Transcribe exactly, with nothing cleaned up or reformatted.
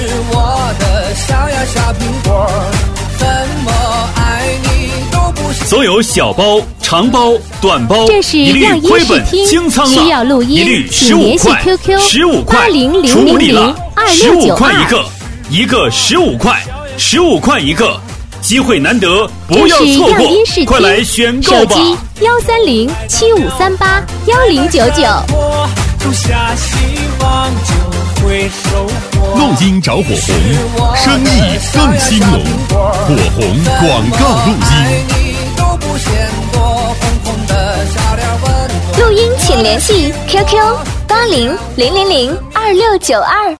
我的小呀小苹果，怎么爱你都不是。 所有小包、长包、短包， 这是一律样音亏本试听， 清仓需要了， 录音， 一律十请联系五块， Q Q 十五块， 八零零处零零理了， 二十五六九二。 块一个，一个十五块，十五块一个，机会难得，不要这是错过样音试，听， 快来选购吧！ 手机幺三零七五三八幺零九九。 种下希望就会收获。 录音找火红，生意更兴隆。火红广告录音。 录音请联系 Q Q 八零零零零二六九二。